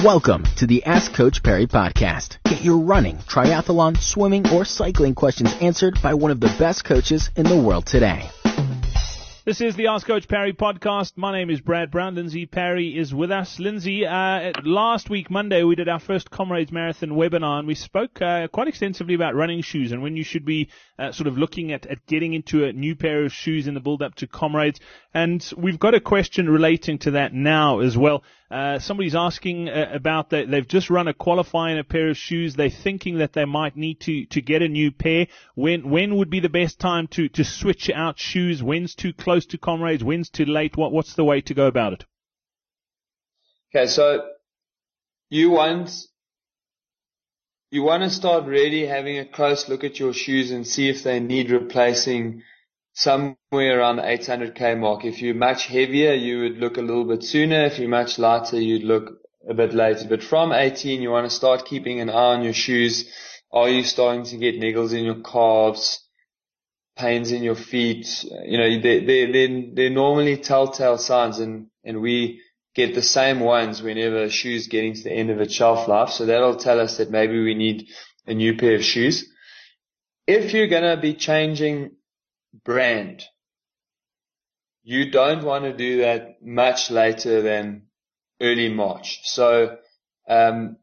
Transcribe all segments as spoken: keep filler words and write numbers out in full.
Welcome to the Ask Coach Perry podcast. Get your running, triathlon, swimming, or cycling questions answered by one of the best coaches in the world today. This is the Ask Coach Perry podcast. My name is Brad Brown. Lindsay Perry is with us. Lindsay, uh, last week, Monday, we did our first Comrades Marathon webinar, and we spoke uh, quite extensively about running shoes and when you should be uh, sort of looking at, at getting into a new pair of shoes in the build-up to Comrades. And we've got a question relating to that now as well. Uh, somebody's asking uh, about that. They've just run a qualifying a pair of shoes. They're thinking that they might need to, to get a new pair. When when would be the best time to, to switch out shoes? When's too close to Comrades? When's too late? What what's the way to go about it? Okay, so you want you want to start really having a close look at your shoes and see if they need replacing somewhere around the eight hundred K mark. If you're much heavier, you would look a little bit sooner. If you're much lighter, you'd look a bit later. But from eighteen, you want to start keeping an eye on your shoes. Are you starting to get niggles in your calves, pains in your feet? You know, they, they, they're, they're normally telltale signs, and, and we get the same ones whenever a shoe's getting to the end of its shelf life. So that'll tell us that maybe we need a new pair of shoes. If you're going to be changing brand, you don't want to do that much later than early March. So um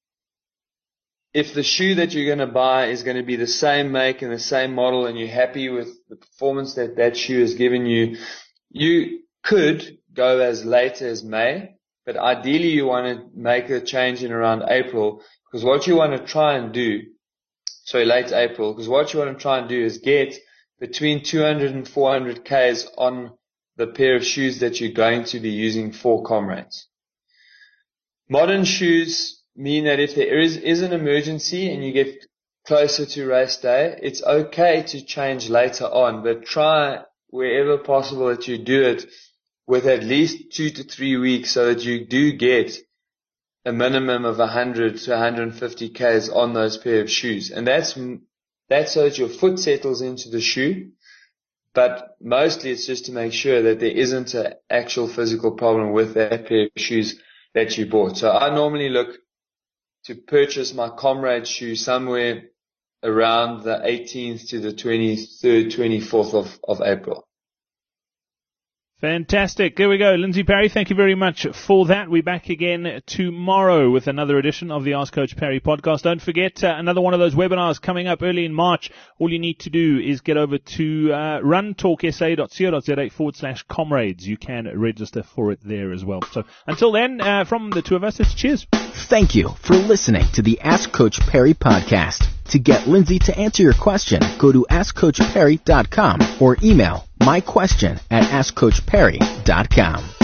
if the shoe that you're going to buy is going to be the same make and the same model, and you're happy with the performance that that shoe has given you, you could go as late as May, but ideally you want to make a change in around April, because what you want to try and do, sorry, late April, because what you want to try and do is get between two hundred and four hundred Ks on the pair of shoes that you're going to be using for Comrades. Modern shoes mean that if there is, is an emergency and you get closer to race day, it's okay to change later on, but try wherever possible that you do it with at least two to three weeks so that you do get a minimum of one hundred to one hundred fifty Ks on those pair of shoes. And that's That's so that your foot settles into the shoe, but mostly it's just to make sure that there isn't an actual physical problem with that pair of shoes that you bought. So I normally look to purchase my Comrade shoe somewhere around the eighteenth to the twenty-third, twenty-fourth of, of April. Fantastic. There we go. Lindsay Perry, thank you very much for that. We're back again tomorrow with another edition of the Ask Coach Perry podcast. Don't forget, uh, another one of those webinars coming up early in March. All you need to do is get over to uh, runtalksa.co.za forward slash comrades. You can register for it there as well. So until then, uh, from the two of us, it's cheers. Thank you for listening to the Ask Coach Perry podcast. To get Lindsay to answer your question, go to ask coach perry dot com or email my question at ask coach perry dot com.